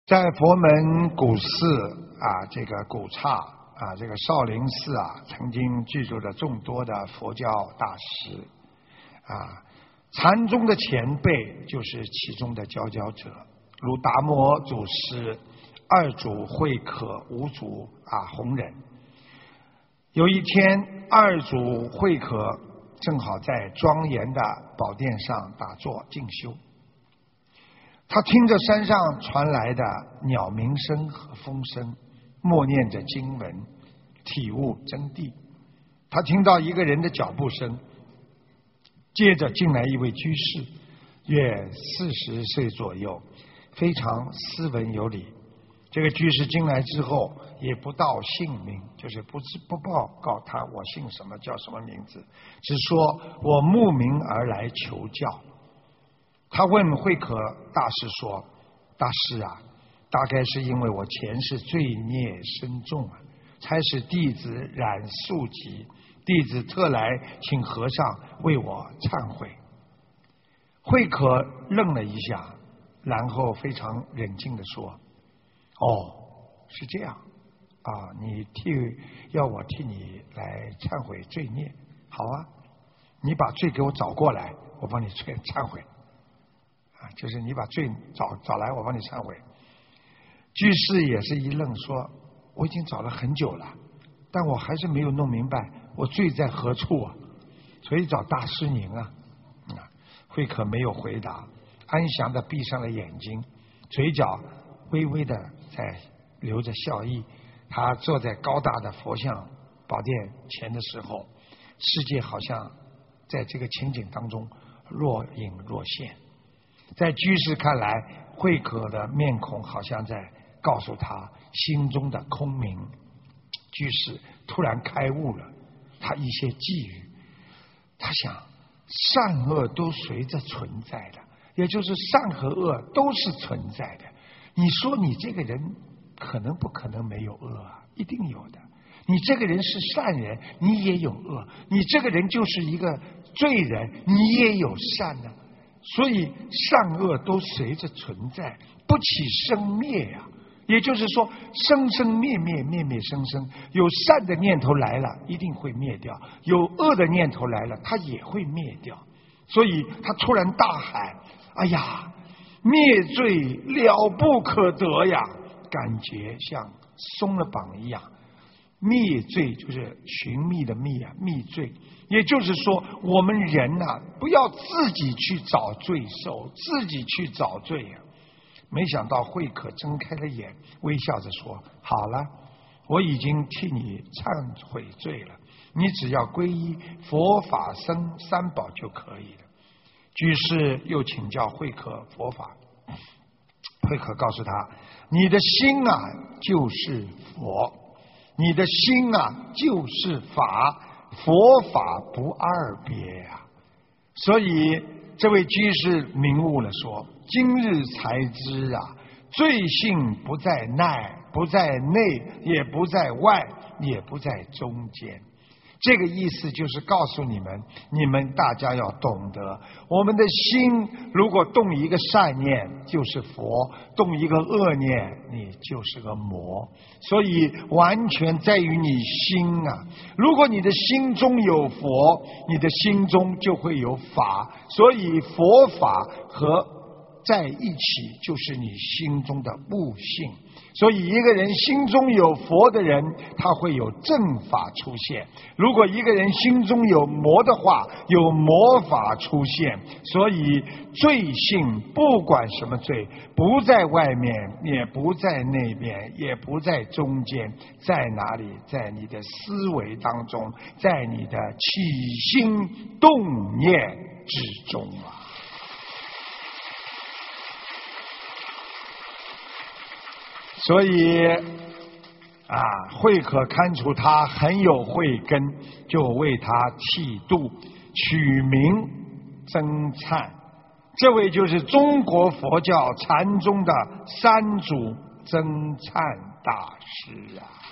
在佛门古寺这个古刹这个少林寺曾经居住着众多的佛教大师禅宗的前辈就是其中的佼佼者，如达摩祖师、二祖慧可、五祖弘忍。有一天，二祖慧可正好在庄严的宝殿上打坐静修，他听着山上传来的鸟鸣声和风声，默念着经文，体悟真谛。他听到一个人的脚步声，接着进来一位居士，约40岁左右，非常斯文有礼。这个居士进来之后也不道姓名，就是不报告他我姓什么叫什么名字，只说我慕名而来求教。他问慧可大师说，大师大概是因为我前世罪孽深重才使弟子染宿疾，弟子特来请和尚为我忏悔。慧可愣了一下，然后非常冷静地说，是这样你要我替你来忏悔罪孽，好你把罪给我找过来，我帮你忏悔就是你把罪找来，我帮你忏悔。居士也是一愣，说我已经找了很久了，但我还是没有弄明白我罪在何处所以找大师您慧可没有回答，安详地闭上了眼睛，嘴角微微的在流着笑意。他坐在高大的佛像宝殿前的时候，世界好像在这个情景当中若隐若现。在居士看来，慧可的面孔好像在告诉他心中的空明。居士突然开悟了，他一些际遇，他想善恶都随着存在的，也就是善和恶都是存在的。你说你这个人可能不可能没有恶一定有的。你这个人是善人，你也有恶；你这个人就是一个罪人，你也有善所以善恶都随着存在，不起生灭也就是说，生生灭灭，灭灭生生。有善的念头来了，一定会灭掉；有恶的念头来了，它也会灭掉。所以他突然大喊：哎呀，灭罪了不可得呀！感觉像松了绑一样。灭罪就是寻觅的觅灭罪，也就是说我们人不要自己去找罪受，自己去找罪没想到慧可睁开了眼，微笑着说，好了，我已经替你忏悔罪了，你只要皈依佛法僧三宝就可以了。居士又请教慧可佛法，慧可告诉他，你的心就是佛，你的心就是法，佛法不二别所以这位居士明悟了，说今日才知罪性不在内，也不在外，也不在中间。这个意思就是告诉你们大家要懂得，我们的心如果动一个善念就是佛，动一个恶念你就是个魔。所以完全在于你心如果你的心中有佛，你的心中就会有法，所以佛法和在一起就是你心中的悟性。所以一个人心中有佛的人，他会有正法出现；如果一个人心中有魔的话，有魔法出现。所以罪性不管什么罪，不在外面，也不在那边，也不在中间，在哪里？在你的思维当中，在你的起心动念之中所以慧可看出他很有慧根，就为他剃度，取名僧璨。这位就是中国佛教禅宗的三祖僧璨大师